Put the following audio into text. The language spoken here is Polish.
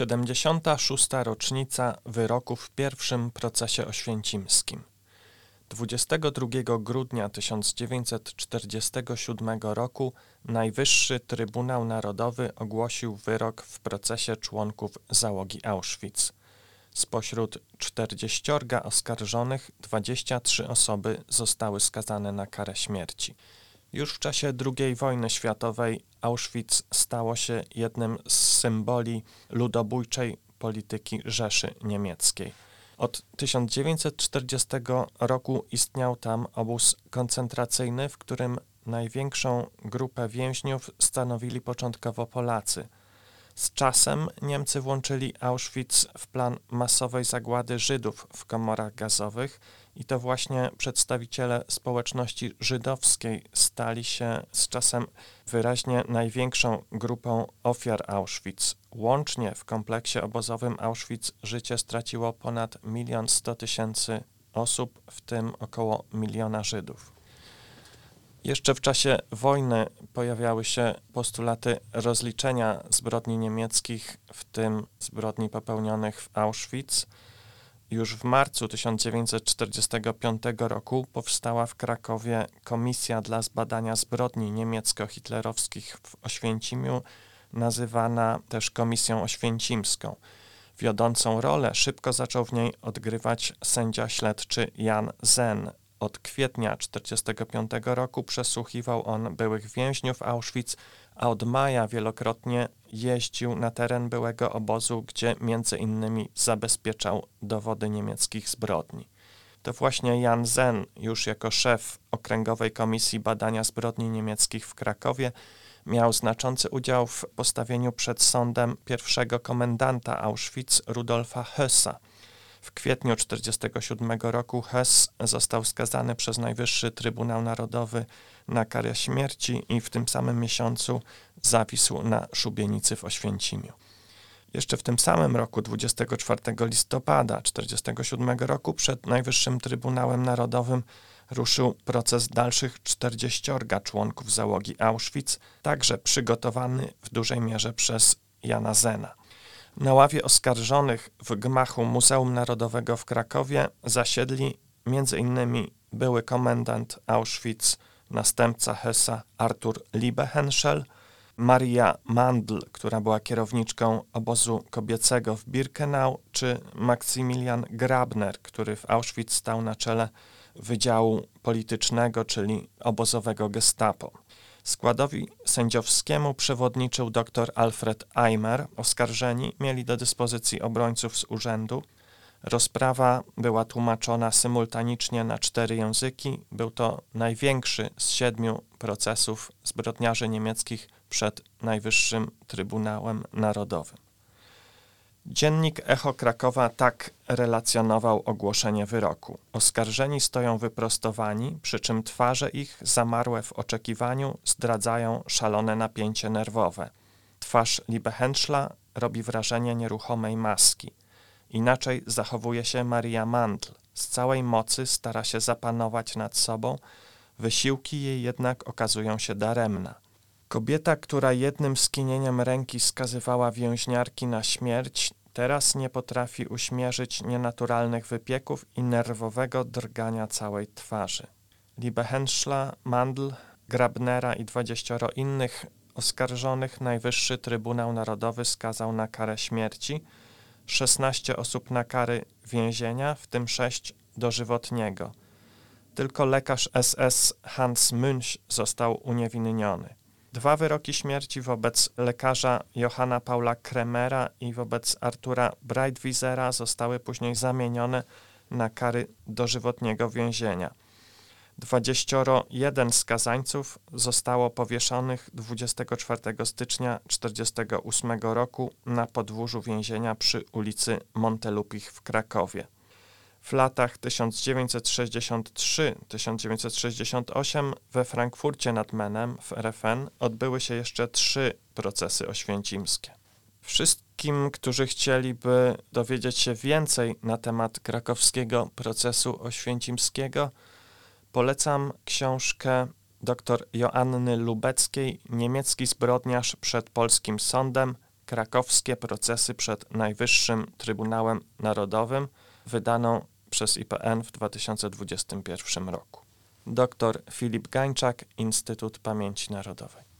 76. rocznica wyroku w pierwszym procesie oświęcimskim. 22 grudnia 1947 roku Najwyższy Trybunał Narodowy ogłosił wyrok w procesie członków załogi Auschwitz. Spośród 40 oskarżonych 23 osoby zostały skazane na karę śmierci. Już w czasie II wojny światowej Auschwitz stało się jednym z symboli ludobójczej polityki Rzeszy Niemieckiej. Od 1940 roku istniał tam obóz koncentracyjny, w którym największą grupę więźniów stanowili początkowo Polacy. Z czasem Niemcy włączyli Auschwitz w plan masowej zagłady Żydów w komorach gazowych i to właśnie przedstawiciele społeczności żydowskiej stali się z czasem wyraźnie największą grupą ofiar Auschwitz. Łącznie w kompleksie obozowym Auschwitz życie straciło ponad 1 100 000 osób, w tym około 1 miliona Żydów. Jeszcze w czasie wojny pojawiały się postulaty rozliczenia zbrodni niemieckich, w tym zbrodni popełnionych w Auschwitz. Już w marcu 1945 roku powstała w Krakowie Komisja dla zbadania zbrodni niemiecko-hitlerowskich w Oświęcimiu, nazywana też Komisją Oświęcimską. Wiodącą rolę szybko zaczął w niej odgrywać sędzia śledczy Jan Zen. Od kwietnia 1945 roku przesłuchiwał on byłych więźniów Auschwitz, a od maja wielokrotnie jeździł na teren byłego obozu, gdzie między innymi zabezpieczał dowody niemieckich zbrodni. To właśnie Jan Zen, już jako szef Okręgowej Komisji Badania Zbrodni Niemieckich w Krakowie, miał znaczący udział w postawieniu przed sądem pierwszego komendanta Auschwitz Rudolfa Hössa. W kwietniu 1947 roku Höss został skazany przez Najwyższy Trybunał Narodowy na karę śmierci i w tym samym miesiącu zawisł na szubienicy w Oświęcimiu. Jeszcze w tym samym roku, 24 listopada 1947 roku, przed Najwyższym Trybunałem Narodowym ruszył proces dalszych 40 członków załogi Auschwitz, także przygotowany w dużej mierze przez Jana Zena. Na ławie oskarżonych w gmachu Muzeum Narodowego w Krakowie zasiedli m.in. były komendant Auschwitz, następca Hössa Artur Liebehenschel, Maria Mandl, która była kierowniczką obozu kobiecego w Birkenau, czy Maksymilian Grabner, który w Auschwitz stał na czele Wydziału Politycznego, czyli obozowego Gestapo. Składowi sędziowskiemu przewodniczył dr Alfred Eimer. Oskarżeni mieli do dyspozycji obrońców z urzędu. Rozprawa była tłumaczona symultanicznie na 4 języki. Był to największy z 7 procesów zbrodniarzy niemieckich przed Najwyższym Trybunałem Narodowym. Dziennik Echo Krakowa tak relacjonował ogłoszenie wyroku. Oskarżeni stoją wyprostowani, przy czym twarze ich, zamarłe w oczekiwaniu, zdradzają szalone napięcie nerwowe. Twarz Liebehenschla robi wrażenie nieruchomej maski. Inaczej zachowuje się Maria Mandl. Z całej mocy stara się zapanować nad sobą, wysiłki jej jednak okazują się daremne. Kobieta, która jednym skinieniem ręki skazywała więźniarki na śmierć, teraz nie potrafi uśmierzyć nienaturalnych wypieków i nerwowego drgania całej twarzy. Liebehenschla, Mandl, Grabnera i 20 innych oskarżonych Najwyższy Trybunał Narodowy skazał na karę śmierci, 16 osób na kary więzienia, w tym 6 dożywotniego. Tylko lekarz SS Hans Münch został uniewinniony. 2 wyroki śmierci wobec lekarza Johanna Paula Kremera i wobec Artura Breitwisera zostały później zamienione na kary dożywotniego więzienia. 21 skazańców zostało powieszonych 24 stycznia 1948 roku na podwórzu więzienia przy ulicy Montelupich w Krakowie. W latach 1963-1968 we Frankfurcie nad Menem w RFN odbyły się jeszcze 3 procesy oświęcimskie. Wszystkim, którzy chcieliby dowiedzieć się więcej na temat krakowskiego procesu oświęcimskiego, polecam książkę dr Joanny Lubeckiej „Niemiecki zbrodniarz przed polskim sądem. Krakowskie procesy przed Najwyższym Trybunałem Narodowym, wydaną przez IPN w 2021 roku. Dr Filip Gańczak, Instytut Pamięci Narodowej.